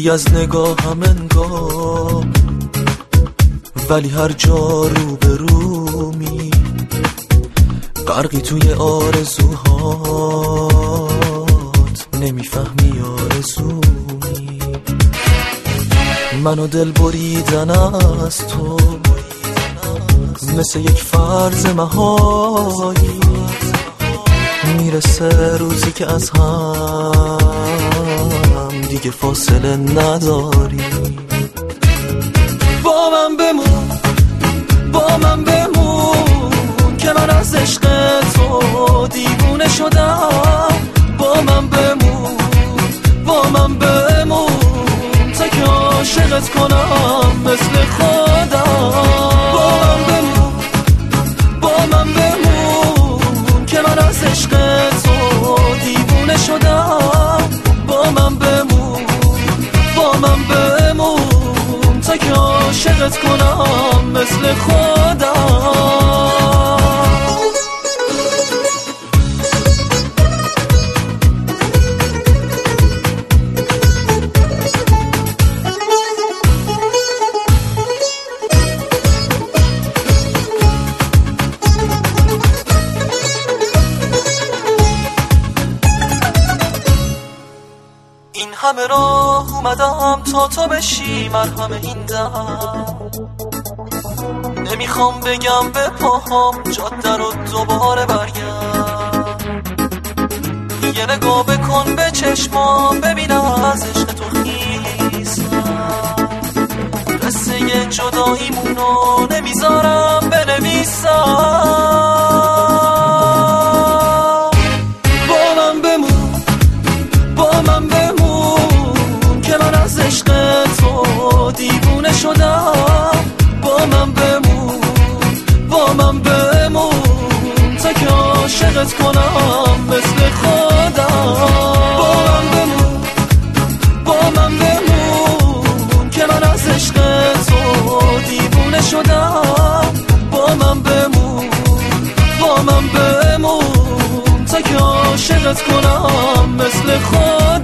میری از نگاهم انگار، ولی هر جا رو به رومی غرقی توی آرزوهات، نمیفهمی آرزومی. منو دل بریدن از تو مثل یک فرض محالی، میرسه روزی که از هم دیگه فاصله نداری. با من بمون، با من بمون که من از عشق تو دیوونه شدم. با من بمون، با من بمون تا که عاشقت کنم مثل خودم. با من بمون، با من بمون که من از عشق تو دیوونه شدم. با من بمون، با من بمون تا که عاشقت کنم مثل خودم. این همه راه اومدم تا تو بشی مرهم این دم. نمیخوام بگم به پاهام جاده رو دوباره برگم. یه نگاه بکن به چشمام ببینم از عشق تو خیسم. قصه جداییمونو نمیذارم بنویسم. با من بمون، با من بمون که من از عشق تو دیوونه شدم. با من بمون، با من بمون تا که عاشقت کنم مثل خودم. با من بمون، با من بمون که من از عشق تو دیوونه شدم. با من بمون، با من بمون تا که عاشقت کنم مثل خودم.